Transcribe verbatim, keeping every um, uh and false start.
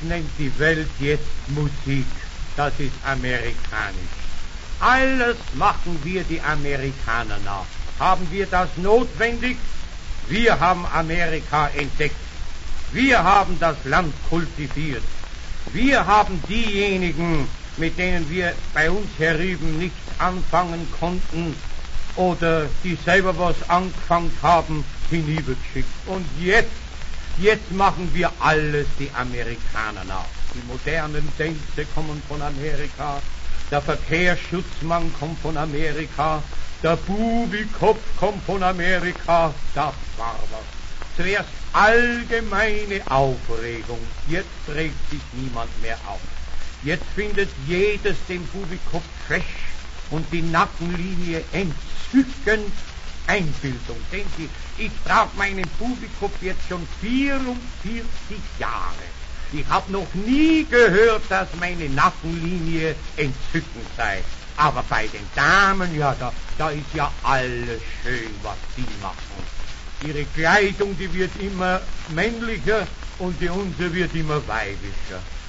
nennt die Welt jetzt Musik. Das ist amerikanisch. Alles machen wir die Amerikaner nach. Haben wir das notwendig? Wir haben Amerika entdeckt. Wir haben das Land kultiviert. Wir haben diejenigen, mit denen wir bei uns herüben nichts anfangen konnten oder die selber was angefangen haben, hinübergeschickt. Und jetzt, jetzt machen wir alles die Amerikaner nach. Die modernen Tänze kommen von Amerika, der Verkehrsschutzmann kommt von Amerika, der Bubikopf kommt von Amerika, das war was. Zuerst allgemeine Aufregung, jetzt regt sich niemand mehr auf. Jetzt findet jedes den Bubikopf fesch und die Nackenlinie entzückend. Einbildung. Sehen Sie, ich trage meinen Bubikopf jetzt schon vierundvierzig Jahre. Ich habe noch nie gehört, dass meine Nackenlinie entzückend sei. Aber bei den Damen, ja, da, da ist ja alles schön, was die machen. Ihre Kleidung, die wird immer männlicher und die unsere wird immer weibischer.